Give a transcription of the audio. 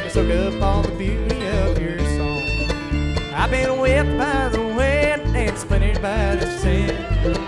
soak up all the beauty of your song. I've been wet by the wet and splintered by the sand.